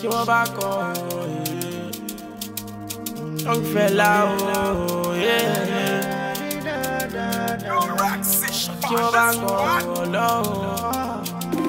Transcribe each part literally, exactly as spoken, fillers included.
Kí wọ́n bá kọ́ young fella oh yeah. Kí wọ́n bá kọ́ lọ́wọ́.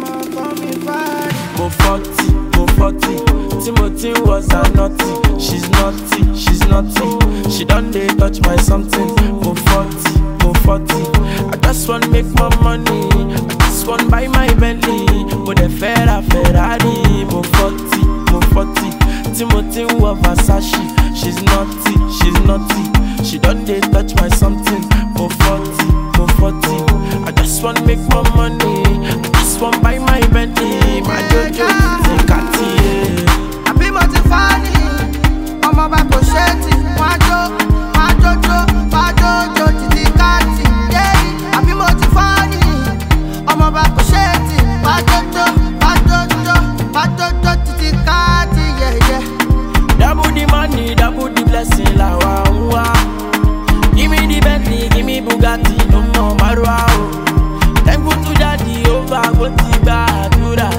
Mo forty, mo forty. Timothy was a naughty. She's naughty, she's naughty. She done dey touch my something. Mo forty, mo forty. I just want make more money. I just want buy my Bentley. Mo de Ferra Ferrari. Mo forty, mo forty. Timothy was Versace. She's naughty, she's naughty. She done dey touch my something. Mo forty, mo forty. I just want make more money. I just want buy my Bentley. My Jojo, Zikati, yeah. I be motivani. I'm about to shake it. My Jo, my Jojo, my Jojo, Zikati, yeah. I be motivani. I'm about to shake it. My Jojo, my Jojo, my Jojo, Zikati, yeah, yeah. Double the money, double the blessing, la wa wa. Give me the Bentley, give me Bugatti, no more Marwa. Thankful to daddy, over what he got to that.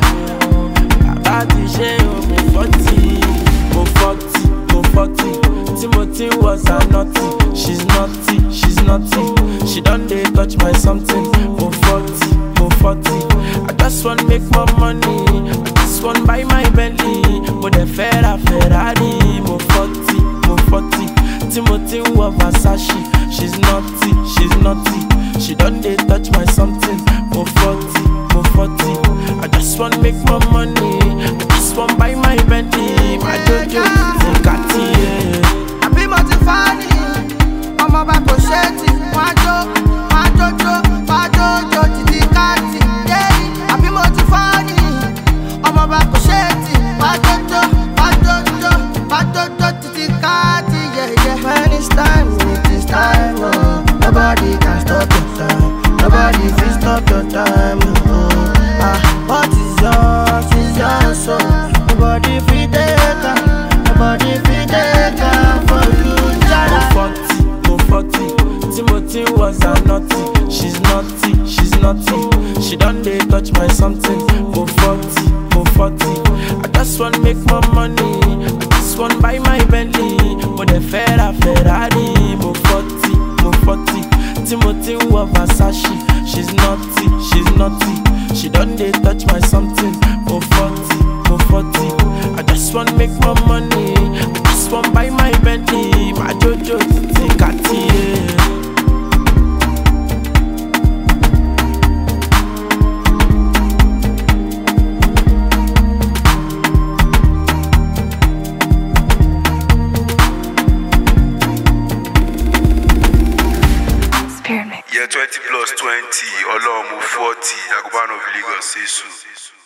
About to share, mo forty, mo forty, mo forty. Timothy was a naughty, she's naughty, she's naughty. She done dey touch my something. Mo forty, mo forty. I just want make more money. I just want buy my Bentley. Mo de Ferra Ferrari. Mo forty, mo forty. Timothy was Versace. She's naughty, she's naughty. She done dey touch my something. Mo forty, mo forty. I just want make more money. I just want buy my Bentley. My Jojo, Zikati, yeah. I be motivani. I'm about to shake it. My Jo, my Jojo, my Jojo, Zikati, yeah. I be motivani. I'm about to shake it. My Jojo, my Jojo, my Jojo, Zikati, yeah, yeah. When it's time, it is time, oh. Nobody can stop your time. Nobody can stop your time, oh. Ah, what is yours is yours, so nobody fit take her. Nobody fit take her for you, Jada. Mo forty, mo forty. Timothy was a naughty. She's naughty, she's naughty. She done dey touch my something. Mo forty, mo forty. I just want make more money. I just want buy my Bentley. Mo de Ferra Ferrari. Mo forty, mo forty. Timothy was Versace. She's naughty, she's naughty. She done dey touch my something. Mo forty, mo forty. I just want make more money. I just want buy my Bentley. My Jojo, Zikati, yeah. Yeah, twenty plus twenty, Olomu forty, Agubano of Lagos, say so.